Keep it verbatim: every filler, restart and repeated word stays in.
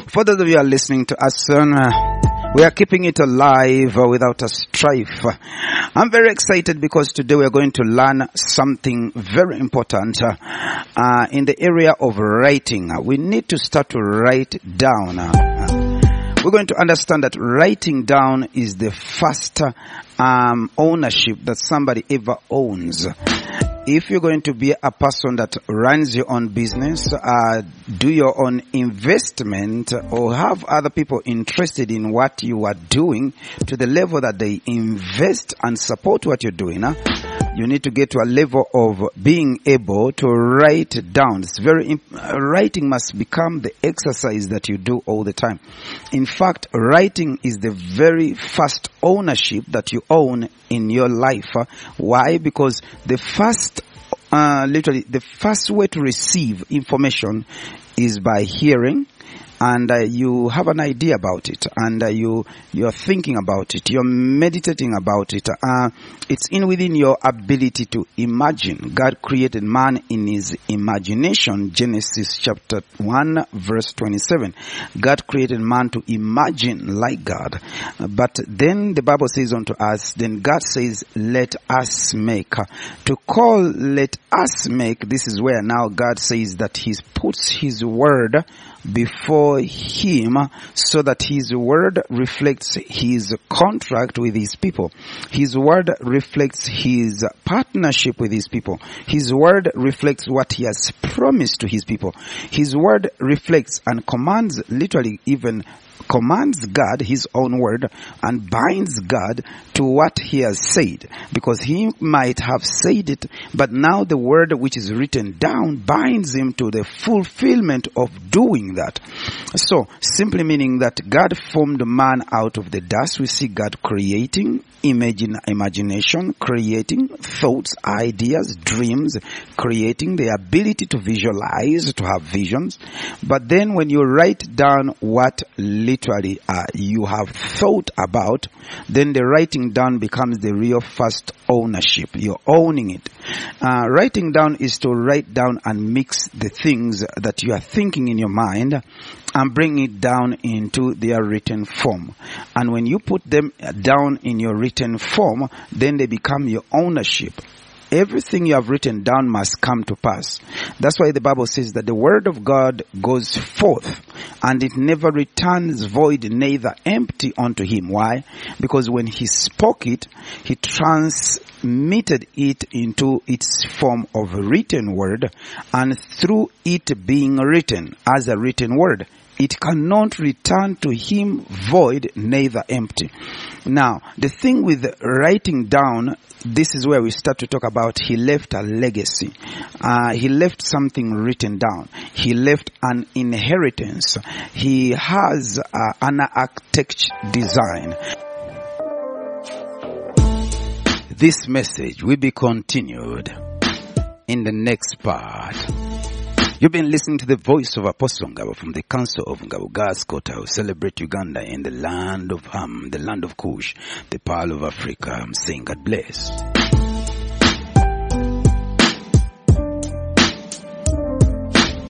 For those of you who are listening to us, uh, we are keeping it alive uh, without a strife. I'm very excited because today we are going to learn something very important uh, uh, in the area of writing. Uh, we need to start to write down. Uh, we're going to understand that writing down is the first um, ownership that somebody ever owns. If you're going to be a person that runs your own business, uh, do your own investment, or have other people interested in what you are doing to the level that they invest and support what you're doing, huh? You need to get to a level of being able to write down. It's very imp- writing must become the exercise that you do all the time. In fact, writing is the very first ownership that you own in your life. Uh, why? Because the first, uh, literally, the first way to receive information is by hearing. And uh, you have an idea about it, and uh, you you're thinking about it, you're meditating about it. Uh, it's in within your ability to imagine. God created man in His imagination. Genesis chapter one, verse twenty-seven. God created man to imagine like God. Uh, but then the Bible says unto us, then God says, "Let us make." Uh, to call "let us make," this is where now God says that He puts His word before Him, so that His word reflects His contract with His people. His word reflects His partnership with His people. His word reflects what He has promised to His people. His word reflects and commands, literally even commands God, His own word, and binds God to what He has said, because He might have said it, but now the word which is written down binds Him to the fulfillment of doing that. So, simply meaning that God formed man out of the dust. We see God creating imagine, imagination, creating thoughts, ideas, dreams, creating the ability to visualize, to have visions. But then when you write down what literally uh, you have thought about, then the writing down becomes the real first ownership. You're owning it. Uh, writing down is to write down and mix the things that you are thinking in your mind and bring it down into their written form. And when you put them down in your written form, then they become your ownership. Everything you have written down must come to pass. That's why the Bible says that the word of God goes forth and it never returns void, neither empty unto Him. Why? Because when He spoke it, He transmitted it into its form of a written word, and through it being written as a written word, it cannot return to Him void, neither empty. Now, the thing with writing down, this is where we start to talk about He left a legacy. Uh, he left something written down. He left an inheritance. He has uh, an architect design. This message will be continued in the next part. You've been listening to the voice of Apostle Ngabo from the Council of Ngabo. God's Kota, who celebrate Uganda in the land of Ham, the land of Kush, the Pearl of Africa. I'm saying God bless.